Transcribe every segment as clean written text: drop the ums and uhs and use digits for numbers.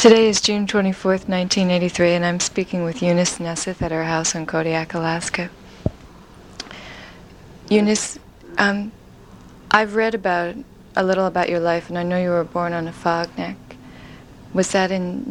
Today is June 24th, 1983, and I'm speaking with Eunice Nesseth at her house in Kodiak, Alaska. Eunice, I've read a little about your life, and I know you were born on Afognak. Was that in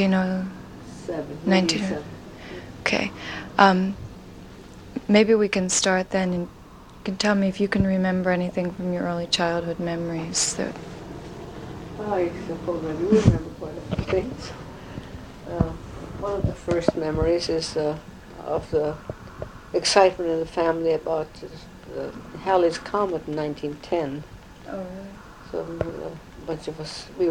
1907? Okay. Maybe we can start then, and you can tell me if you can remember anything from your early childhood memories. I suppose I do remember quite a few things. One of the first memories is of the excitement in the family about Halley's Comet in 1910. Oh, really? So a bunch of us, in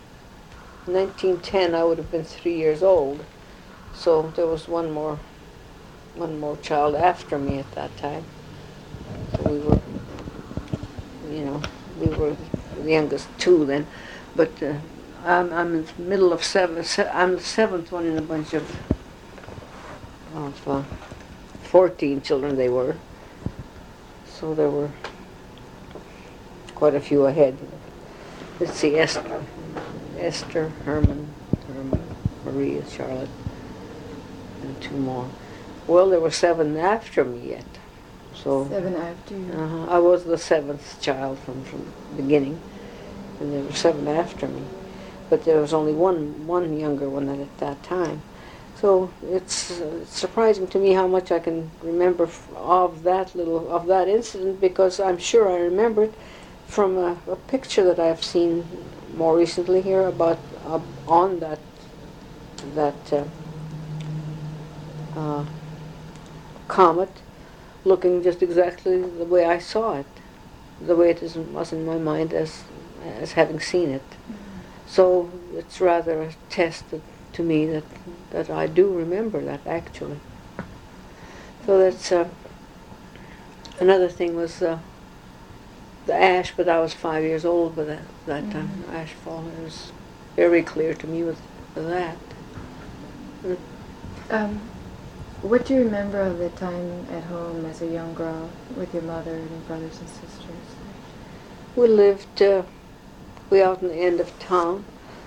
1910 I would have been 3 years old. So there was one more child after me at that time. So we were the youngest two then. But I'm in the middle of seven. I'm the seventh one in a bunch of 14 children they were. So there were quite a few ahead. Let's see, Esther, Herman, Maria, Charlotte, and two more. Well, there were 7 after me yet. So 7 after you? I was the 7th child from the beginning. And there were 7 after me, but there was only one younger one at that time. So it's surprising to me how much I can remember of that incident, because I'm sure I remember it from a picture that I've seen more recently here about on that comet, looking just exactly the way I saw it, the way it was in my mind as having seen it. So it's rather a test to me that I do remember that, actually. So that's another thing was the ash, but I was 5 years old by that time. Ash fall, it was very clear to me with that. What do you remember of the time at home as a young girl with your mother and your brothers and sisters? We lived way out in the end of town.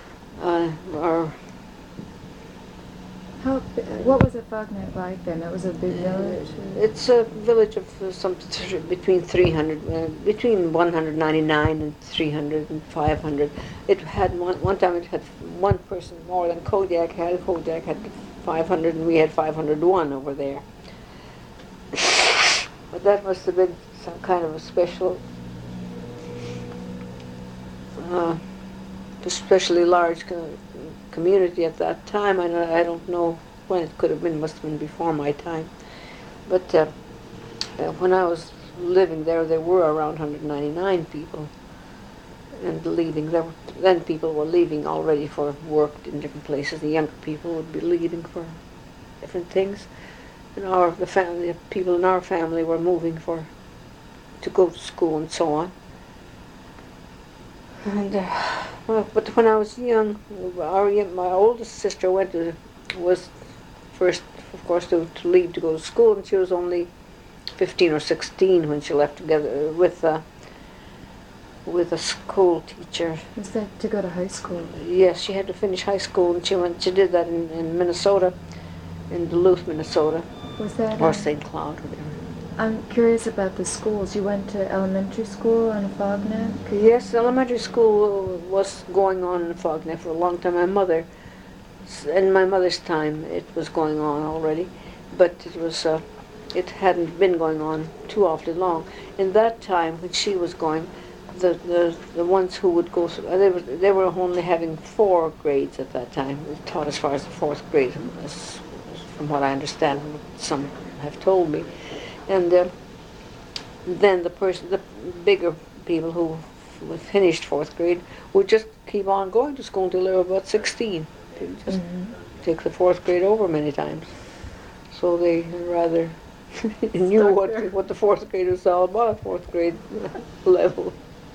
What was Afognak like then? It was a big village? It's a village of between 199 and 300 and 500. It had one time it had one person more than Kodiak had. Kodiak had 500 and we had 501 over there. But that must have been some kind of a special, especially large community at that time. I don't know when it could have been. Must have been before my time. But when I was living there were around 199 people, and leaving. Then people were leaving already for work in different places. The younger people would be leaving for different things, and the people in our family were moving to go to school and so on. And but when I was young, my oldest sister was first, of course, to leave to go to school, and she was only 15 or 16 when she left together with a school teacher. Was that to go to high school? Yes, she had to finish high school, and she did that in Minnesota, in Duluth, Minnesota. Was that? Or St. Cloud, whatever. I'm curious about the schools. You went to elementary school on Afognak? Yes, elementary school was going on in Afognak for a long time. In my mother's time, it was going on already, but it hadn't been going on too awfully long. In that time, when she was going, the ones who would go, they were only having 4 grades at that time. They taught as far as the 4th grade, from what I understand, from what some have told me. And then the bigger people who finished 4th grade would just keep on going to school until they were about 16. They would just take the 4th grade over many times. So they rather knew what the 4th grade was all about, 4th grade level.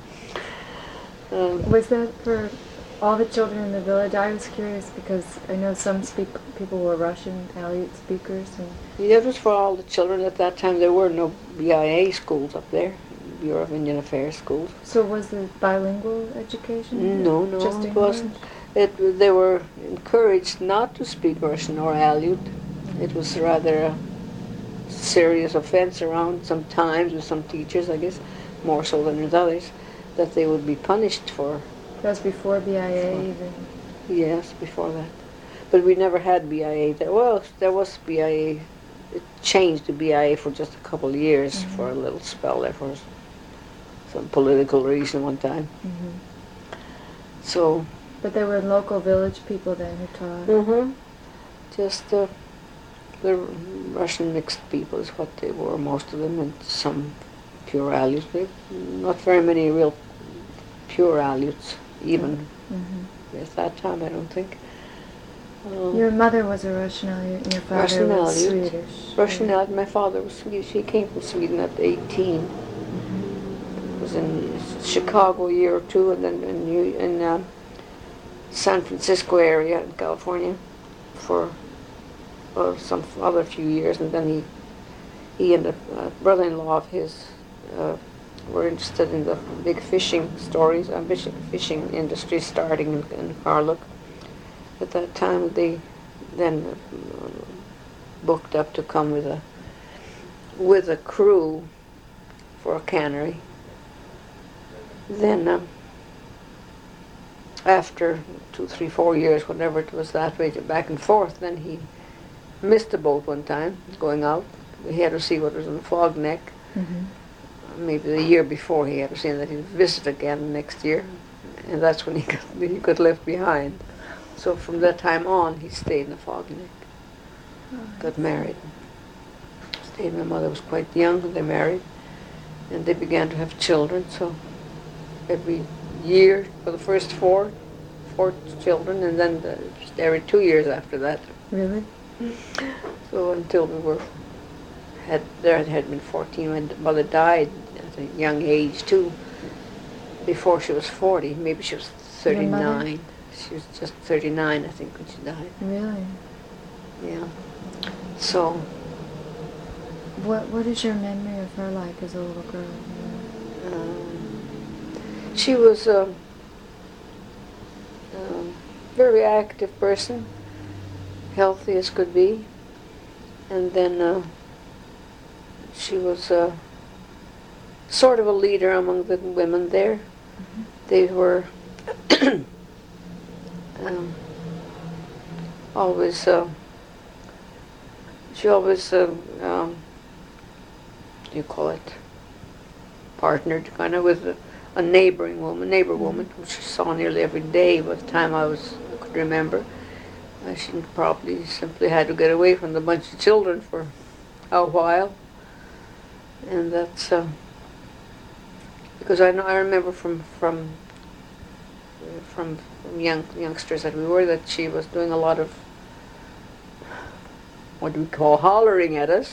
Was that for all the children in the village? I was curious because I know some people were Russian Aleut speakers. Yeah, it was for all the children at that time. There were no BIA schools up there, Bureau of Indian Affairs schools. So was it bilingual education? No, it wasn't. They were encouraged not to speak Russian or Aleut. It was rather a serious offense around sometimes with some teachers, I guess, more so than with others, that they would be punished for. That was before BIA even. Yes, before that. But we never had BIA. There was BIA. It changed to BIA for just a couple of years, for a little spell there for some political reason one time. So. But there were local village people then who taught. Just the Russian mixed people is what they were, most of them, and some pure Aleuts. Not very many real pure Aleuts, even at that time, I don't think. Your mother was a Russian Aleut and your father Russian was Aleut. Swedish. Russian Aleut. My father was Swedish. He came from Sweden at 18. Was in Chicago a year or two, and then in San Francisco area in California for some other few years, and then he and a brother-in-law of his were interested in the big fishing stories, fishing industry starting in Karluk. At that time, they then booked up to come with a crew for a cannery. Then after 2, 3, 4 years, whatever it was that way, back and forth, then he missed the boat one time going out. He had to see what was in the fog neck. Maybe the year before he had to see that he'd visit again next year, and that's when he got left behind. So from that time on, he stayed in the fog neck. Got married. Stayed. My mother was quite young when they married, and they began to have children. So every year for the first four children, and then every 2 years after that. Really? So until there had been 14 when mother died at a young age too. Before she was 40, maybe she was 39. She was just 39, I think, when she died. Really? Yeah. So. What is your memory of her like as a little girl? She was a very active person, healthy as could be, and then she was sort of a leader among the women there. They were always, she always, partnered kind of with a neighbor woman, who she saw nearly every day by the time I could remember. She probably simply had to get away from the bunch of children for a while. And that's because I remember from youngsters that we were, that she was doing a lot of what we call hollering at us.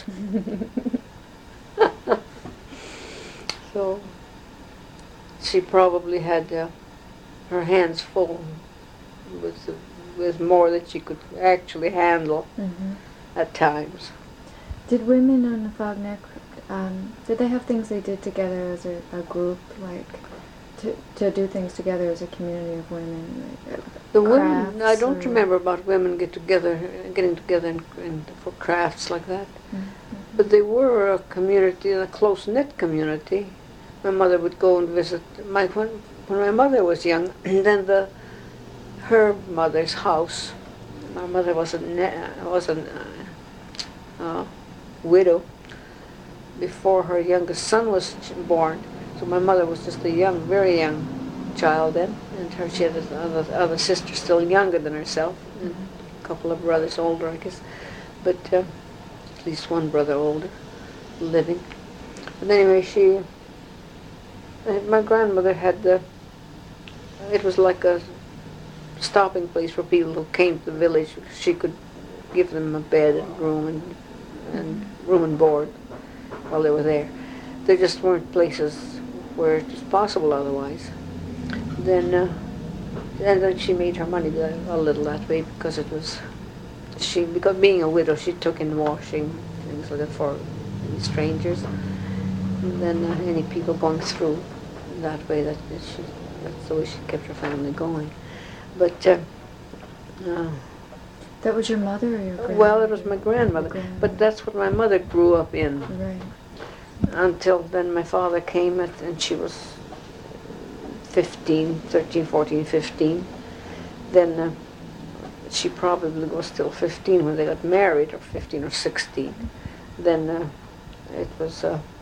So she probably had her hands full with more that she could actually handle at times. Did women on the Fog Neck, did they have things they did together as a group, like to do things together as a community of women? Like, the women, I don't remember about women getting together and for crafts like that. But they were a community, a close-knit community. My mother would go and visit. When my mother was young, then her mother's house. My mother was a widow before her youngest son was born. So my mother was just a very young child then, and she had another sister still younger than herself, and a couple of brothers older, I guess, but at least one brother older, living. But anyway, my grandmother had it was like a stopping place for people who came to the village. She could give them a bed and room and board while they were there. There just weren't places where it was possible otherwise. And then she made her money a little that way, because because being a widow, she took in washing, things like that, for any strangers. And then any people going through that way, that's the way she kept her family going. But That was your mother or your grandmother? well, it was my grandmother. Your grandmother. But that's what my mother grew up in. Right. Until then my father came and she was 15, 13, 14, 15. Then she probably was still 15 when they got married, or 15 or 16. Then it was,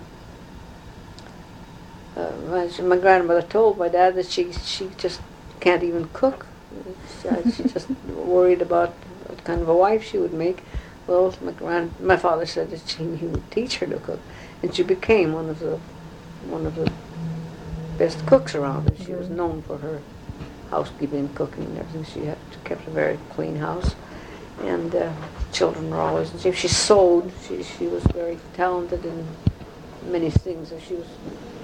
my grandmother told my dad that she just can't even cook. She just worried about what kind of a wife she would make. Well, my father said that he would teach her to cook, and she became one of the best cooks around. And she was known for her housekeeping and cooking and everything. She kept a very clean house, and children were always. She sewed. She was very talented in many things. She was,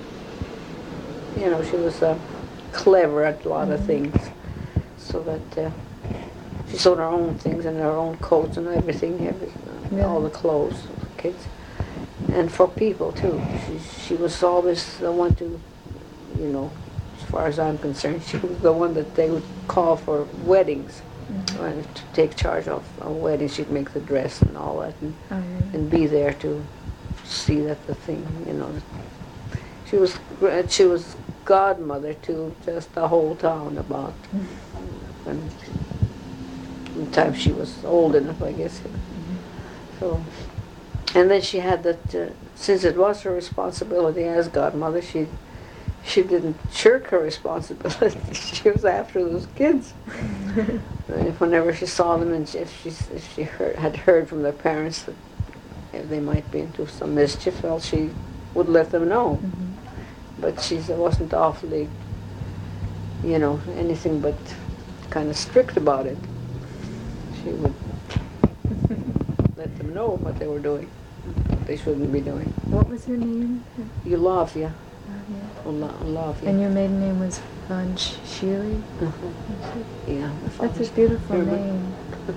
she was clever at a lot of things. So that she sewed her own things and her own coats and everything, all the clothes for kids, and for people too. She was always the one to, as far as I'm concerned, she was the one that they would call for weddings, to take charge of a wedding. She'd make the dress and all that, and be there to see that the thing, She was godmother to just the whole town about. And in time she was old enough, I guess. So, and then she had that. Since it was her responsibility as godmother, she didn't shirk her responsibility. She was after those kids. Whenever she saw them, and if she had heard from their parents that if they might be into some mischief, well, she would let them know. But she wasn't awfully, anything but kind of strict about it. She would let them know what they were doing, what they shouldn't be doing. What was her name? Eulavia. Eulavia. And your maiden name was Von Sheely? Yeah. That's a beautiful name.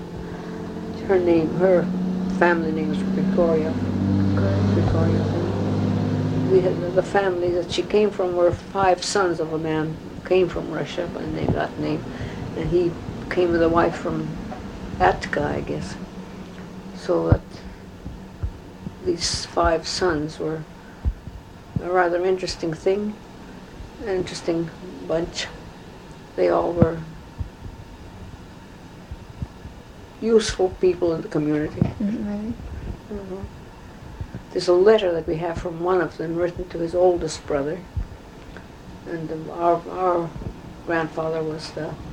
Her family name was Gregoria. Gregoria. We had the family that she came from were 5 sons of a man who came from Russia, and they got name. And he came with a wife from Attica, I guess. So that these 5 sons were a rather interesting thing, an interesting bunch. They all were useful people in the community. There's a letter that we have from one of them written to his oldest brother, and our grandfather was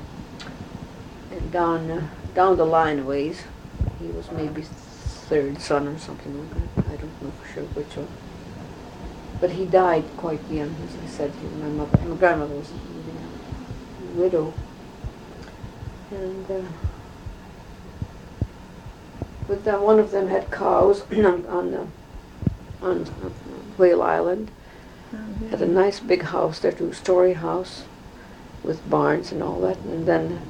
down the line a ways. He was maybe 3rd son or something like that. I don't know for sure which one. But he died quite young, as I said. My grandmother was a widow, and but one of them had cows on Whale Island. Had a nice big house there, 2-story house with barns and all that. And then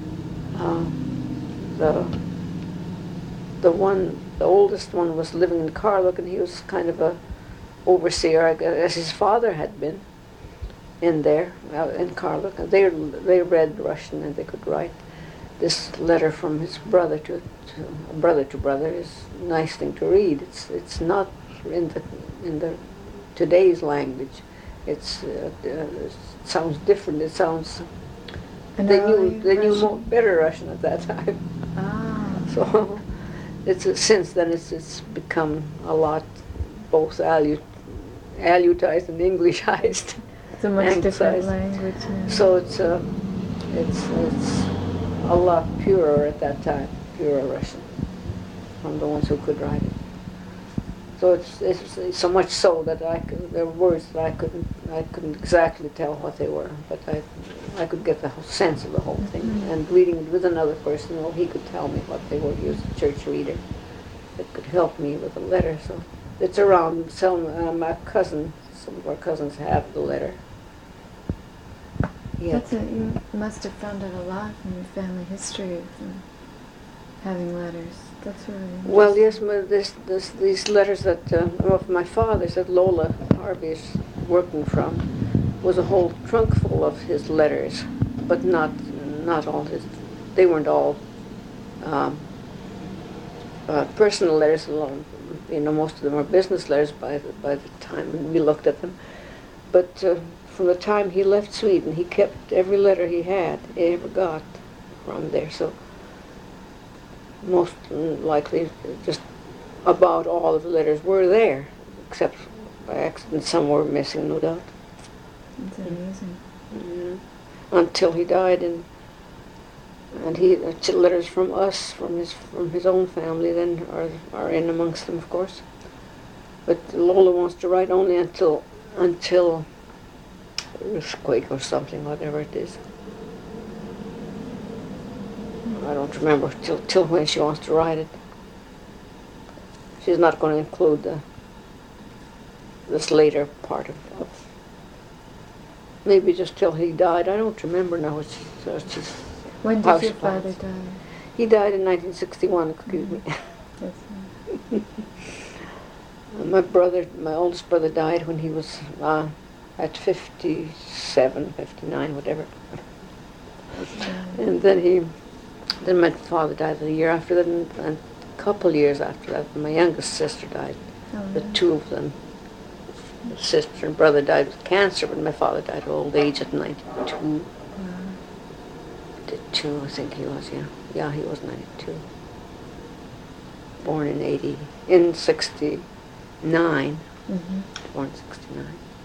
the oldest one was living in Karluk, and he was kind of a overseer, I guess, as his father had been in there, in Karluk. And they read Russian and they could write. This letter from his brother to brother is a nice thing to read. It's not in the today's language. It sounds different. It sounds they knew more better Russian at that time. So since then it's become a lot both Alutized and Englishized. It's a much different language now. So it's a lot purer at that time, purer Russian, from the ones who could write it. So it's so much so that there were words that I couldn't exactly tell what they were, but I could get the whole sense of the whole thing. And reading it with another person, well, he could tell me what they were. He was a church reader that could help me with a letter. So it's around. Some of our cousins have the letter. Yeah. You must have found out a lot from your family history from having letters. That's really interesting. Well, yes, these letters that of my father's that Lola Harvey is working from was a whole trunk full of his letters, but not not all his, they weren't all personal letters alone. Most of them are business letters by the time when we looked at them. But from the time he left Sweden, he kept every letter he ever got from there. So most likely, just about all of the letters were there, except by accident some were missing, no doubt. That's amazing. Yeah. Until he died, and he letters from us, from his own family, then are in amongst them, of course. But Lola wants to write only until earthquake or something, whatever it is. I don't remember till when she wants to write it. She's not going to include this later part of maybe just till he died. I don't remember now. When did your father die? He died in 1961. Excuse me. My oldest brother died when he was at 57, 59, whatever. And then my father died the year after that, and a couple years after that, my youngest sister died. The two of them, the sister and brother, died with cancer, but my father died of old age at 92. 92, I think he was, yeah. Yeah, he was 92. Born in 69. Born in 69.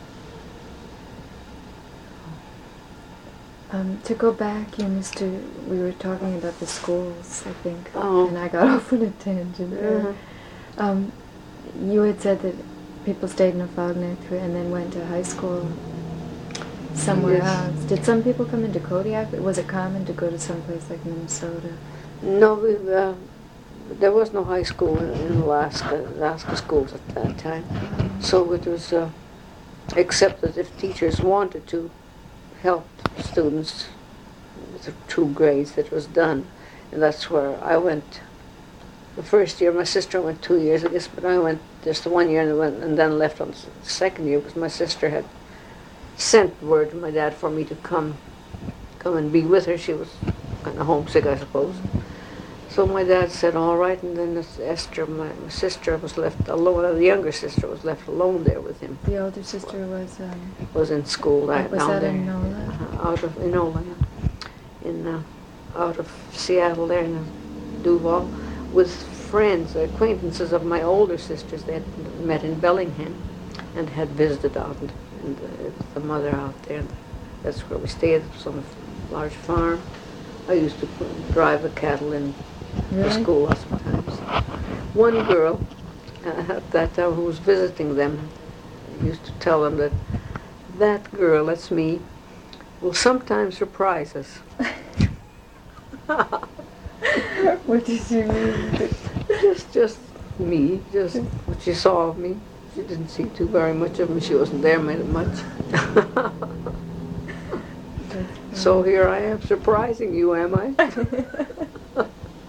To go back, we were talking about the schools, I think, Oh. and I got off on a tangent there. You had said that people stayed in Afognak and then went to high school somewhere else. Did some people come into Kodiak? Was it common to go to some place like Minnesota? No, there was no high school in Alaska schools at that time. So it was, except that if teachers wanted to help students with the 2 grades, that was done. And that's where I went the first year. My sister went 2 years, I guess, but I went just the 1 year and then left on the second year because my sister had sent word to my dad for me to come and be with her. She was kind of homesick, I suppose. So my dad said, all right, and then Esther, my sister, was left alone. The younger sister was left alone there with him. The older sister was in school down there. Was that in Nola? Out of Nola, yeah. Out of Seattle there in Duval, with friends, acquaintances of my older sisters. They had met in Bellingham and had visited out and the mother out there. That's where we stayed. It was on a large farm. I used to drive the cattle in for school sometimes. One girl at that time who was visiting them used to tell them that girl, that's me, will sometimes surprise us. What did you mean? Just me, just what she saw of me. She didn't see too very much of me. She wasn't there much. So here I am surprising you, am I?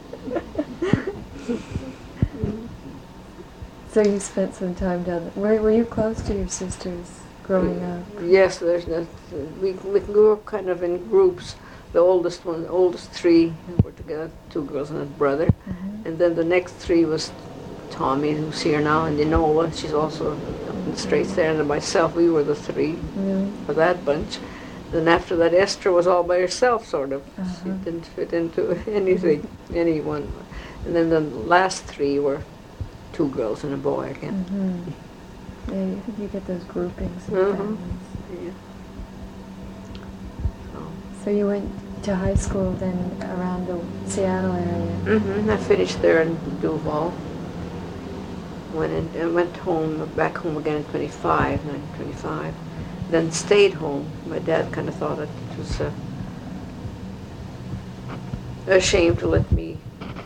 So you spent some time down there. Were you close to your sisters growing up? Yes, we grew up kind of in groups. The oldest 3 were together, 2 girls and a brother. And then the next 3 was Tommy, who's here now, and Enola. She's also up in the Straits there. And myself, we were the 3 for that bunch. Then after that, Esther was all by herself, sort of. She didn't fit into anyone. And then the last 3 were 2 girls and a boy again. Yeah, you get those groupings. In Yeah. So you went to high school then around the Seattle area? I finished there in Duval. Went back home again in 1925. Then stayed home. My dad kind of thought it was a shame to let me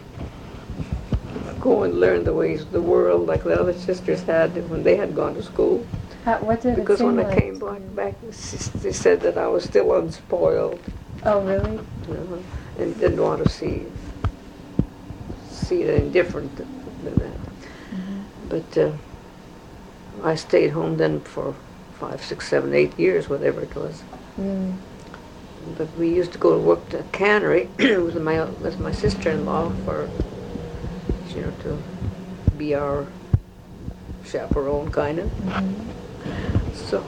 go and learn the ways of the world like the other sisters had when they had gone to school. What did because it seem when I like came back, they said that I was still unspoiled. Oh, really? And didn't want to see it any different than that. But I stayed home then for 5, 6, 7, 8 years, whatever it was. but we used to go to work at a cannery with my sister-in-law for, to be our chaperone, kind of. So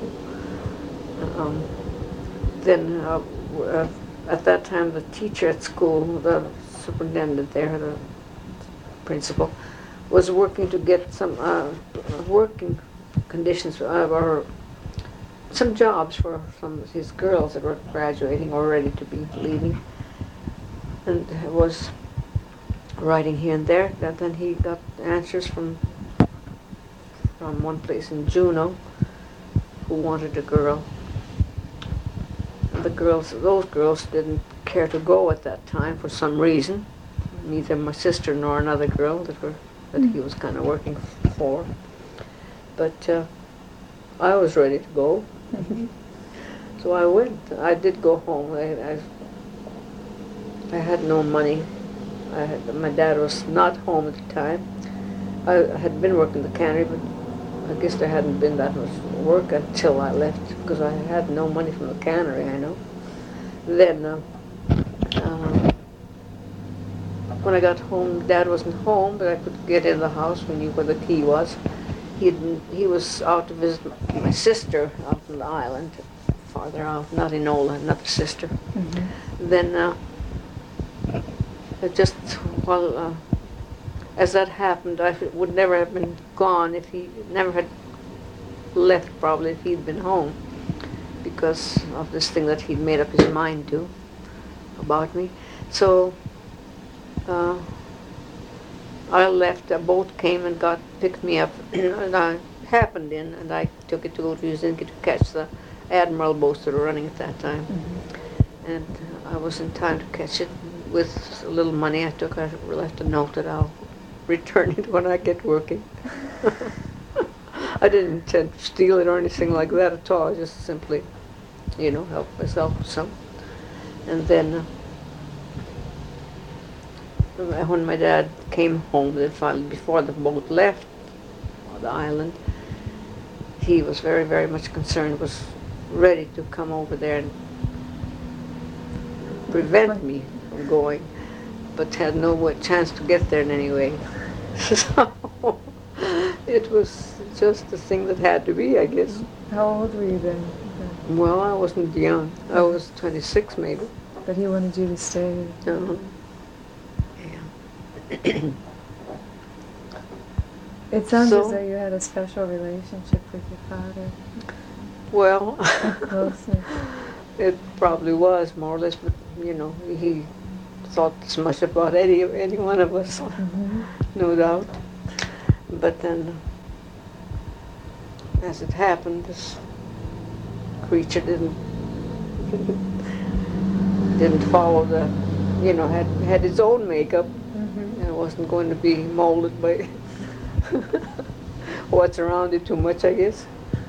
then at that time, the teacher at school, the superintendent there, the principal, was working to get some working conditions or some jobs for some of his girls that were graduating or ready to be leaving, and was writing here and there. And then he got answers from one place in Juneau who wanted a girl. And those girls didn't care to go at that time for some reason. Neither my sister nor another girl that he was kind of working for. But I was ready to go. So I went. I did go home. I had no money. My dad was not home at the time. I had been working the cannery, but I guess there hadn't been that much work until I left, because I had no money from the cannery, I know. Then, when I got home, Dad wasn't home, but I could get in the house. We knew where the key was. He was out to visit my sister out on the island, farther out, not in Ola, another sister. Then, just while as that happened, I would never have been gone if he never had left, probably, if he'd been home, because of this thing that he'd made up his mind to about me. So I left. A boat came and picked me up, and I happened in, and I took it to go to Helsinki to catch the Admiral boats that were running at that time. And I was in time to catch it. With a little money I took, I left a note that I'll return it when I get working. I didn't intend to steal it or anything like that at all. Just simply, help myself with some. And then when my dad came home, then finally, before the boat left the island, he was very, very much concerned, was ready to come over there and prevent me from going, but had no chance to get there in any way. So it was just the thing that had to be, I guess. How old were you then? Well, I wasn't young. I was 26 maybe. But he wanted you to stay. Yeah. It sounds as though you had a special relationship with your father. Well, Closeness. It probably was, more or less, but, he thought as much about any one of us, no doubt. But then, as it happened, this creature didn't follow had its own makeup. It wasn't going to be molded by what's around it too much, I guess.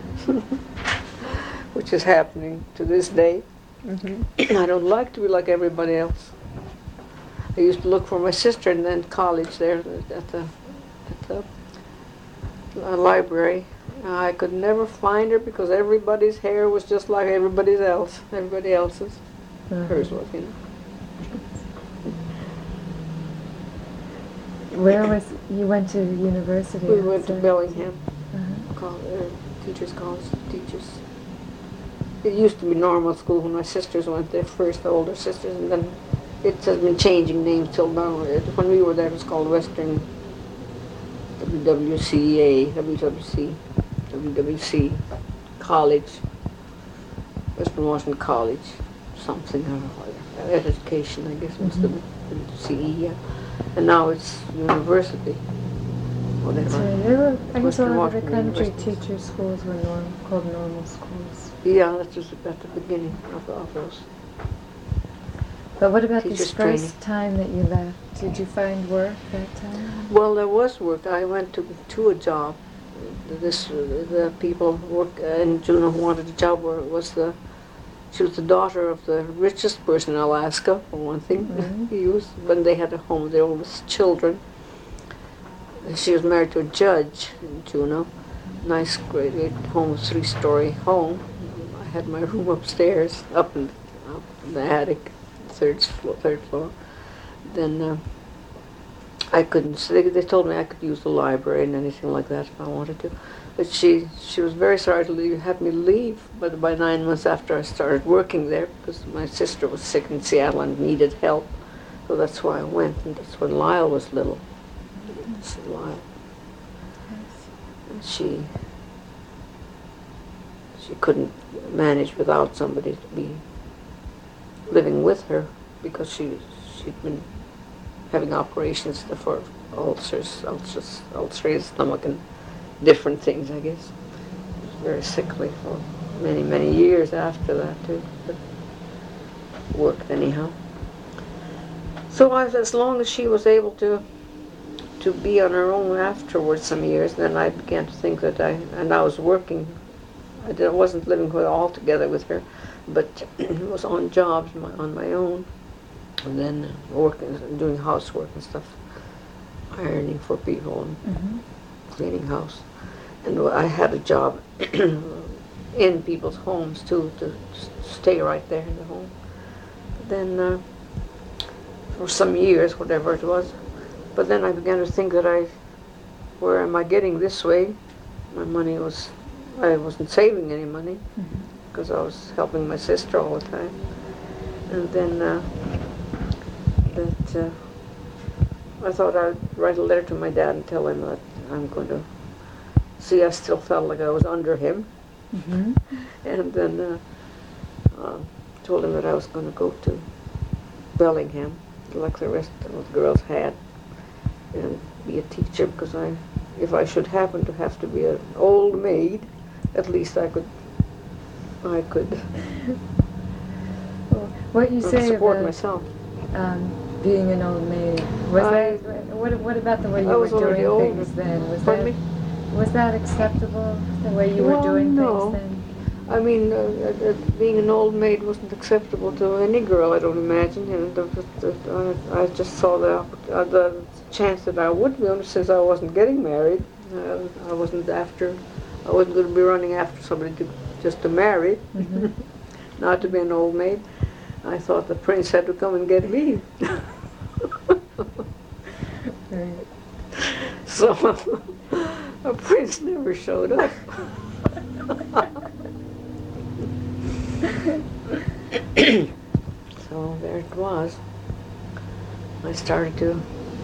Which is happening to this day. I don't like to be like everybody else. I used to look for my sister in then college there at the library. I could never find her because everybody's hair was just like everybody else's. Hers was, Where you went to university? We went to Bellingham, Teachers College, teachers. It used to be normal school when my sisters went there first, the older sisters, and then it has been changing names till now. When we were there, it was called Western WWC College, Western Washington College, something or other. Education, I guess, must have been CE, yeah. And now it's university. Whatever. I guess all over the country, teacher schools were called normal schools. Yeah, that was at the beginning of those. But what about this first time that you left? Did you find work that time? Well, there was work. I went to a job. The people in Juneau who wanted a job she was the daughter of the richest person in Alaska, for one thing. When they had a home with their oldest children. She was married to a judge in Juneau. Nice, great home, 3-story home. I had my room upstairs, up up in the attic, third floor. Then I couldn't. So they told me I could use the library and anything like that if I wanted to. But she was very sorry to have me leave. But by 9 months after I started working there, because my sister was sick in Seattle and needed help, so that's why I went. And that's when Lyle was little. This is Lyle. And she couldn't manage without somebody to be living with her, because she'd been having operations for ulcerated stomach and different things, I guess. She was very sickly for many, many years after that, too. But worked anyhow. So as long as she was able to be on her own afterwards some years, then I began to think that I was working. I wasn't living all together with her, but was on jobs on my own. And then working, doing housework and stuff, ironing for people and cleaning house. And I had a job in people's homes too, to stay right there in the home. But then for some years, whatever it was, but then I began to think that where am I getting this way? My money I wasn't saving any money because I was helping my sister all the time. And then I thought I'd write a letter to my dad and tell him that I'm going to see. I still felt like I was under him. And then told him that I was going to go to Bellingham, like the rest of the girls had, and be a teacher, because if I should happen to have to be an old maid, at least I could Well, what you say support about myself. Being an old maid, what about the way you were doing things then? Was that acceptable, the way you were doing things then? I mean, being an old maid wasn't acceptable to any girl, I don't imagine. And I just saw the chance that I would be, only since I wasn't getting married. I wasn't going to be running after somebody just to marry, not to be an old maid. I thought the prince had to come and get me. Right. So a prince never showed up. So there it was. I started to.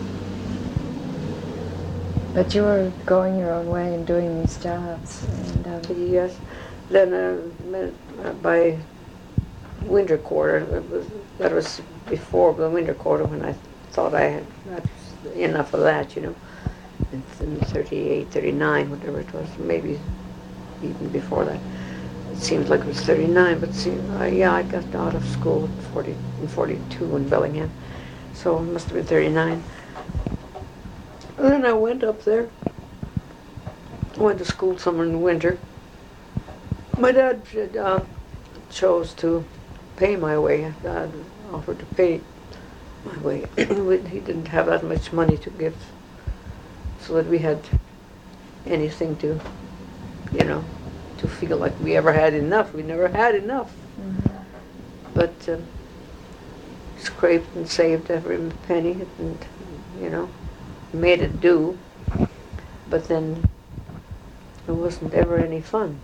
But you were going your own way and doing these jobs. And, yes. Then by winter quarter, that was before the winter quarter, when I thought I had enough of that, you know. In 38, 39, whatever it was, maybe even before that. It seems like it was 39, but I got out of school in 42 in Bellingham, so it must have been 39. And then I went up there. I went to school somewhere in the winter. My dad chose to pay my way. Dad offered to pay my way. He didn't have that much money to give, so that we had anything to, to feel like we ever had enough. We never had enough. But scraped and saved every penny and, made it do. But then it wasn't ever any fun.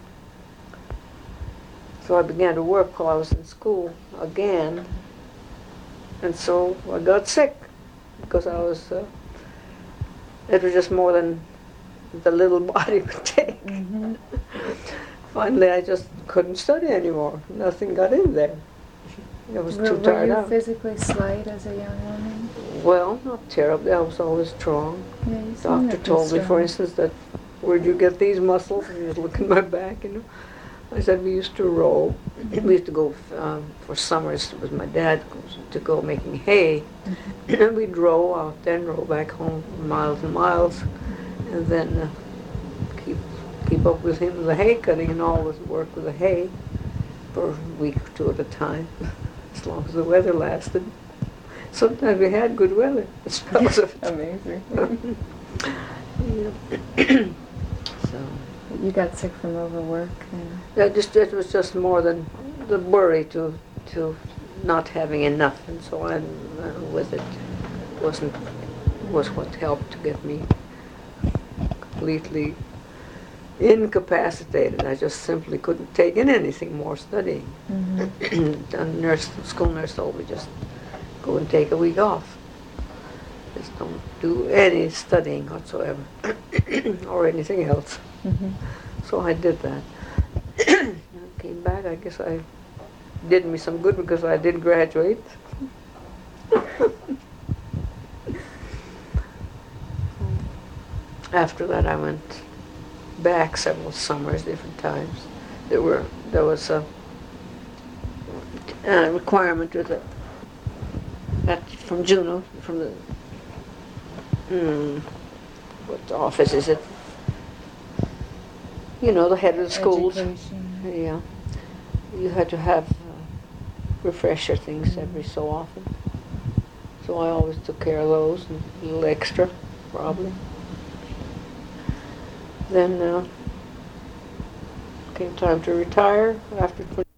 So I began to work while I was in school again. And so I got sick because it was just more than the little body could take. Finally, I just couldn't study anymore. Nothing got in there. I was too tired out. Were you physically slight as a young woman? Well, not terribly. I was always strong. Yeah, you Doctor told me, for instance, that, where'd you get these muscles? And he was looking at my back, I said, we used to row. We used to go for summers with my dad to go making hay. And we'd row out there and row back home miles and miles. And then keep up with him with the hay cutting, and always work with the hay for a week or two at a time, as long as the weather lasted. Sometimes we had good weather. Amazing. So you got sick from overwork? it was just more than the worry to not having enough, and so on with it was what helped to get me completely incapacitated. I just simply couldn't take in anything more studying. The school nurse told me just go and take a week off. Just don't do any studying whatsoever or anything else. So I did that. I came back. I guess I did me some good because I did graduate. After that, I went back several summers, different times. There was a requirement with from Juneau, from the what office is it? You know, the head of the schools. Education. Yeah, you had to have refresher things every so often. So I always took care of those, and a little extra, probably. Then came time to retire after 20